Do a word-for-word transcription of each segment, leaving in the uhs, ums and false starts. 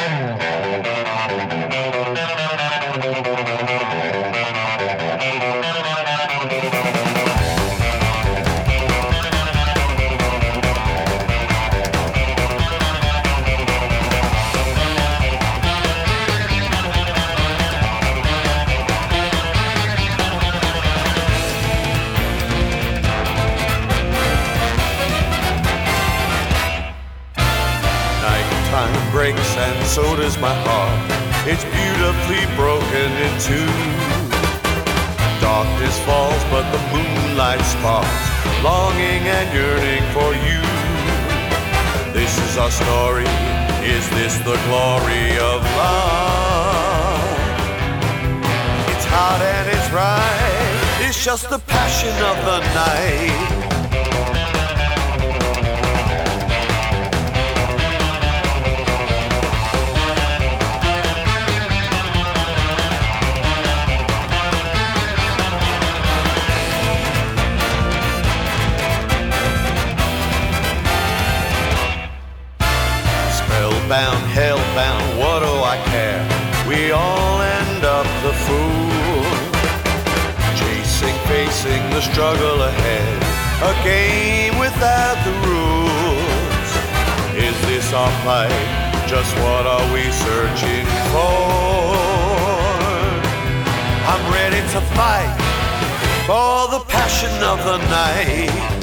Nighttime breaks and so does my heart. It's beautifully broken in two. Darkness falls but the moonlight sparks, longing and yearning for you. This is our story, is this the glory of love? It's hot and it's right, it's just the passion of the night. Bound, hell-bound, what do I care? We all end up the fool, chasing, facing the struggle ahead, a game without the rules. Is this our plight? Just what are we searching for? I'm ready to fight for the passion of the night.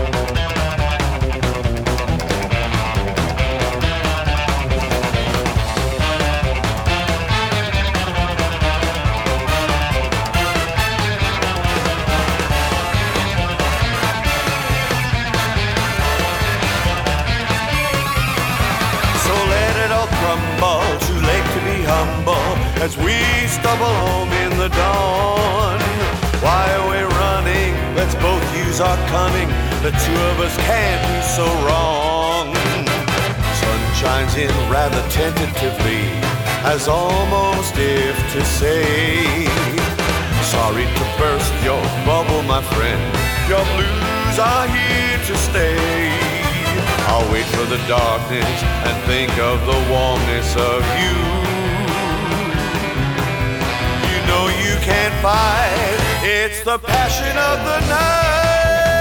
Too late to be humble as we stumble home in the dawn. Why are we running? Let's both use our cunning. The two of us can't be so wrong. Sun shines in rather tentatively, as almost if to say, sorry to burst your bubble, my friend. Your blues are here to stay. I'll wait for the darkness and think of the warmness of you. You know you can't fight, it's the passion of the night.